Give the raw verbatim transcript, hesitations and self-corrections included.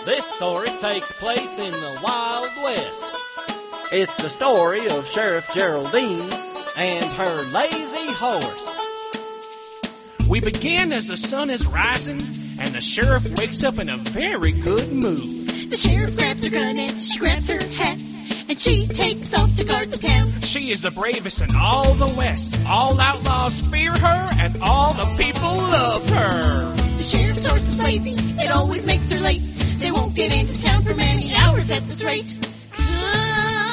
This story takes place in the Wild West. It's the story of Sheriff Geraldine and her lazy horse. We begin as the sun is rising, and the sheriff wakes up in a very good mood. The sheriff grabs her gun and she grabs her hat, and she takes off to guard the town. She is the bravest in all the West. All outlaws fear her, and all the people love her. The sheriff's horse is lazy, it always makes her late. They won't get into town for many hours at this rate. Come